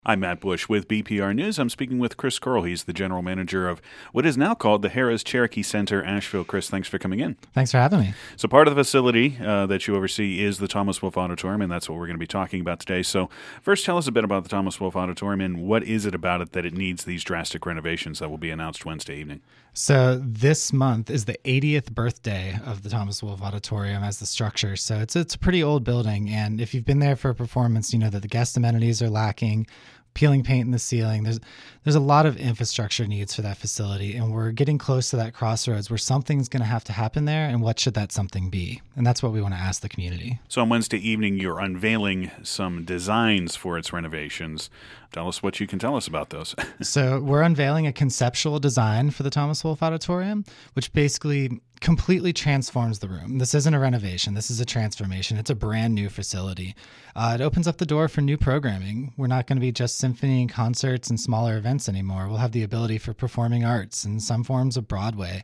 I'm Matt Bush with BPR News. I'm speaking with Chris Curl. He's the general manager of what is now called the Harrah's Cherokee Center, Asheville. Chris, thanks for coming in. Thanks for having me. So part of the facility that you oversee is the Thomas Wolfe Auditorium, and that's what we're going to be talking about today. So first, tell us a bit about the Thomas Wolfe Auditorium and what is it about it that it needs these drastic renovations that will be announced Wednesday evening? So this month is the 80th birthday of the Thomas Wolfe Auditorium as the structure. So it's a pretty old building, and if you've been there for a performance, you know that the guest amenities are lacking. Peeling paint in the ceiling. There's a lot of infrastructure needs for that facility, and we're getting close to that crossroads where something's going to have to happen there, and what should that something be? And that's what we want to ask the community. So on Wednesday evening, you're unveiling some designs for its renovations. Tell us what you can tell us about those. So we're unveiling a conceptual design for the Thomas Wolfe Auditorium, which basically completely transforms the room. This isn't a renovation. This is a transformation. It's a brand new facility. It opens up the door for new programming. We're not going to be just symphony and concerts and smaller events anymore. We'll have the ability for performing arts and some forms of Broadway,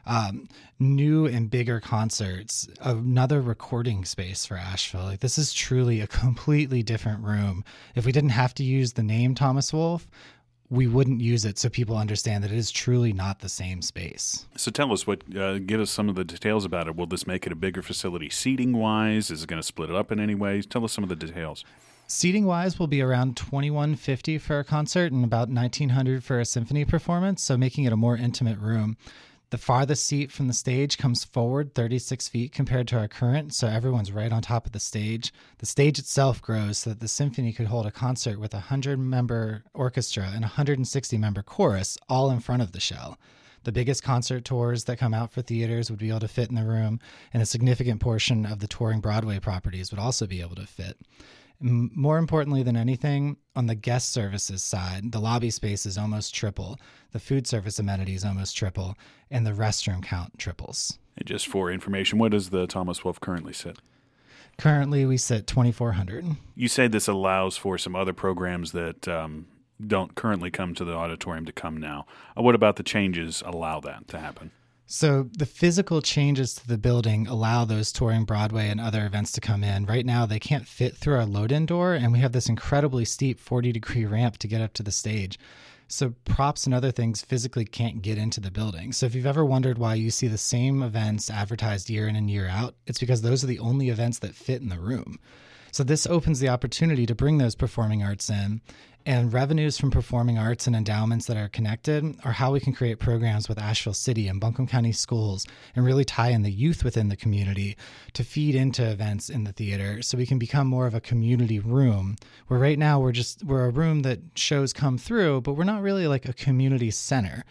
new and bigger concerts, another recording space for Asheville. Like, this is truly a completely different room. If we didn't have to use the name Thomas Wolfe, we wouldn't use it so people understand that it is truly not the same space. So tell us, give us some of the details about it. Will this make it a bigger facility seating-wise? Is it going to split it up in any way? Tell us some of the details. Seating-wise, will be around 2,150 for a concert and about 1,900 for a symphony performance, so making it a more intimate room. The farthest seat from the stage comes forward 36 feet compared to our current, so everyone's right on top of the stage. The stage itself grows so that the symphony could hold a concert with a 100-member orchestra and a 160-member chorus all in front of the shell. The biggest concert tours that come out for theaters would be able to fit in the room, and a significant portion of the touring Broadway properties would also be able to fit. More importantly than anything, on the guest services side, the lobby space is almost triple, the food service amenities almost triple, and the restroom count triples. And just for information, what does the Thomas Wolfe currently sit? Currently, we sit 2,400. You say this allows for some other programs that don't currently come to the auditorium to come now. What about the changes allow that to happen? So the physical changes to the building allow those touring Broadway and other events to come in. Right now, they can't fit through our load-in door, and we have this incredibly steep 40-degree ramp to get up to the stage. So props and other things physically can't get into the building. So if you've ever wondered why you see the same events advertised year in and year out, it's because those are the only events that fit in the room. So this opens the opportunity to bring those performing arts in, and revenues from performing arts and endowments that are connected are how we can create programs with Asheville City and Buncombe County schools and really tie in the youth within the community to feed into events in the theater so we can become more of a community room, where right now we're a room that shows come through, but we're not really like a community center.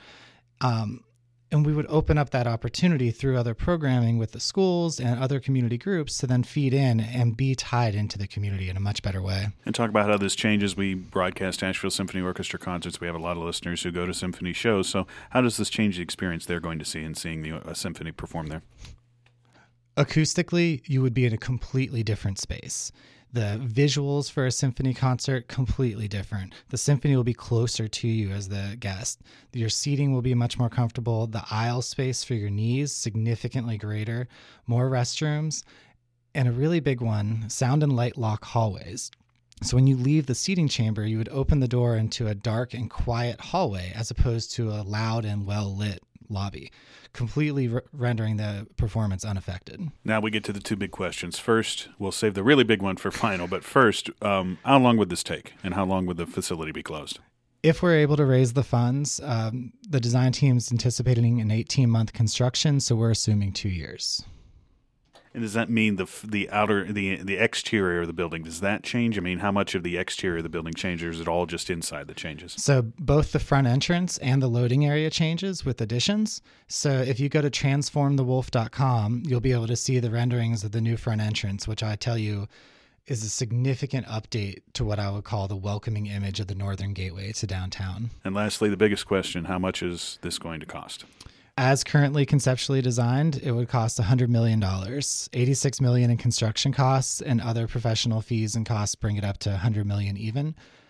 And we would open up that opportunity through other programming with the schools and other community groups to then feed in and be tied into the community in a much better way. And talk about how this changes. We broadcast Asheville Symphony Orchestra concerts. We have a lot of listeners who go to symphony shows. So how does this change the experience they're going to see in seeing a symphony perform there? Acoustically, you would be in a completely different space. The visuals for a symphony concert, completely different. The symphony will be closer to you as the guest. Your seating will be much more comfortable. The aisle space for your knees, significantly greater. More restrooms. And a really big one, sound and light lock hallways. So when you leave the seating chamber, you would open the door into a dark and quiet hallway as opposed to a loud and well-lit lobby, completely rendering the performance unaffected. Now we get to the two big questions. First, we'll save the really big one for final, but first, how long would this take and how long would the facility be closed? If we're able to raise the funds, the design team's anticipating an 18-month construction, so we're assuming 2 years. And does that mean the exterior of the building, does that change? I mean, how much of the exterior of the building changes, or is it all just inside that changes? So both the front entrance and the loading area changes with additions. So if you go to transformthewolfe.com, you'll be able to see the renderings of the new front entrance, which I tell you is a significant update to what I would call the welcoming image of the Northern Gateway to downtown. And lastly, the biggest question, how much is this going to cost? As currently conceptually designed, it would cost $100 million. $86 million in construction costs and other professional fees and costs bring it up to $100 million even.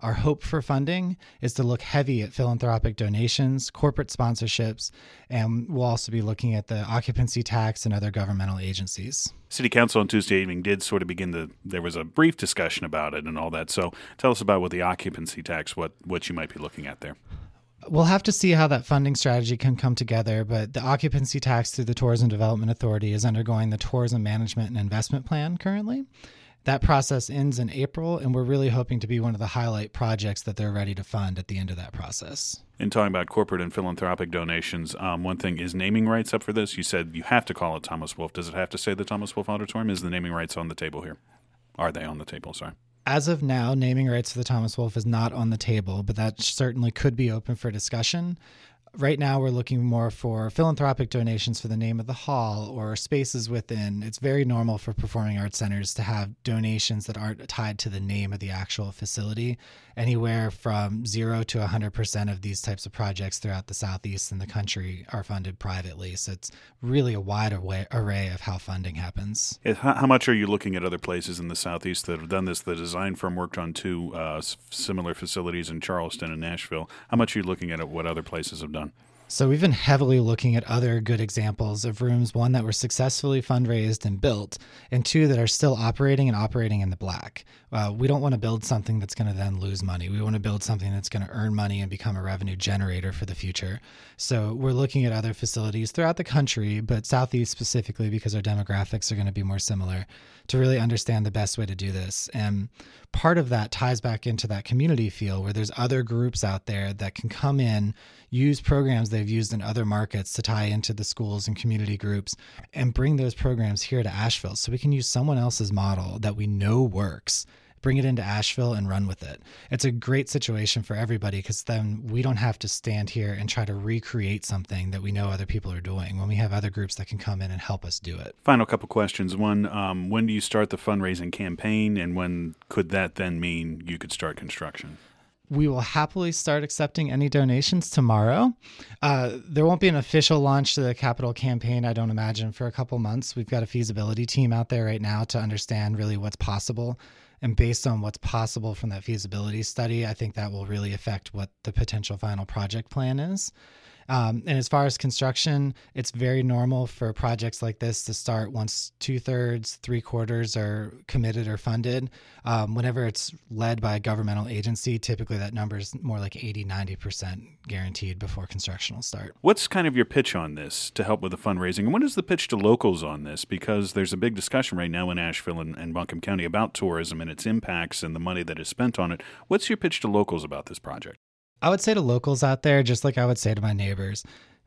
Our hope for funding is to look heavy at philanthropic donations, corporate sponsorships, and we'll also be looking at the occupancy tax and other governmental agencies. City Council on Tuesday evening did sort of there was a brief discussion about it and all that. So tell us about what the occupancy tax, what you might be looking at there. We'll have to see how that funding strategy can come together, but the occupancy tax through the Tourism Development Authority is undergoing the Tourism Management and Investment Plan currently. That process ends in April, and we're really hoping to be one of the highlight projects that they're ready to fund at the end of that process. In talking about corporate and philanthropic donations, one thing is naming rights up for this. You said you have to call it Thomas Wolfe. Does it have to say the Thomas Wolfe Auditorium? Is the naming rights on the table here? Are they on the table? Sorry. As of now, naming rights for the Thomas Wolfe is not on the table, but that certainly could be open for discussion. Right now, we're looking more for philanthropic donations for the name of the hall or spaces within. It's very normal for performing arts centers to have donations that aren't tied to the name of the actual facility. Anywhere from 0 to 100% of these types of projects throughout the Southeast and the country are funded privately. So it's really a wide array of how funding happens. How much are you looking at other places in the Southeast that have done this? The design firm worked on two similar facilities in Charleston and Nashville. How much are you looking at what other places have done? So we've been heavily looking at other good examples of rooms, one that were successfully fundraised and built, and two that are still operating in the black. We don't want to build something that's going to then lose money. We want to build something that's going to earn money and become a revenue generator for the future. So we're looking at other facilities throughout the country, but Southeast specifically because our demographics are going to be more similar, to really understand the best way to do this. And part of that ties back into that community feel where there's other groups out there that can come in, use programs they've used in other markets to tie into the schools and community groups and bring those programs here to Asheville so we can use someone else's model that we know works, bring it into Asheville and run with it. It's a great situation for everybody because then we don't have to stand here and try to recreate something that we know other people are doing when we have other groups that can come in and help us do it. Final couple questions. One, when do you start the fundraising campaign, and when could that then mean you could start construction? We will happily start accepting any donations tomorrow. There won't be an official launch to the capital campaign, I don't imagine, for a couple months. We've got a feasibility team out there right now to understand really what's possible. And based on what's possible from that feasibility study, I think that will really affect what the potential final project plan is. And as far as construction, it's very normal for projects like this to start once 2/3, 3/4 are committed or funded. Whenever it's led by a governmental agency, typically that number is more like 80-90% guaranteed before construction will start. What's kind of your pitch on this to help with the fundraising? And what is the pitch to locals on this? Because there's a big discussion right now in Asheville and Buncombe County about tourism and its impacts and the money that is spent on it. What's your pitch to locals about this project? I would say to locals out there, just like I would say to my neighbors,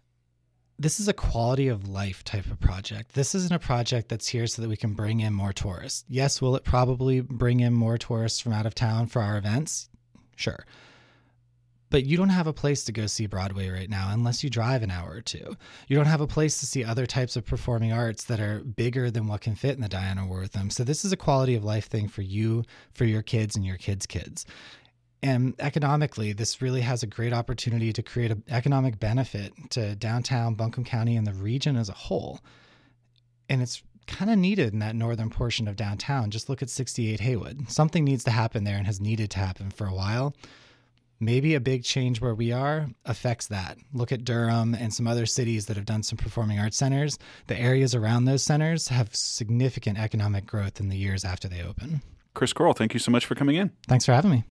this is a quality of life type of project. This isn't a project that's here so that we can bring in more tourists. Yes, will it probably bring in more tourists from out of town for our events? Sure. But you don't have a place to go see Broadway right now unless you drive an hour or two. You don't have a place to see other types of performing arts that are bigger than what can fit in the Diana Wortham. So this is a quality of life thing for you, for your kids, and your kids' kids. And economically, this really has a great opportunity to create an economic benefit to downtown Buncombe County and the region as a whole. And it's kind of needed in that northern portion of downtown. Just look at 68 Haywood. Something needs to happen there and has needed to happen for a while. Maybe a big change where we are affects that. Look at Durham and some other cities that have done some performing arts centers. The areas around those centers have significant economic growth in the years after they open. Chris Corll, thank you so much for coming in. Thanks for having me.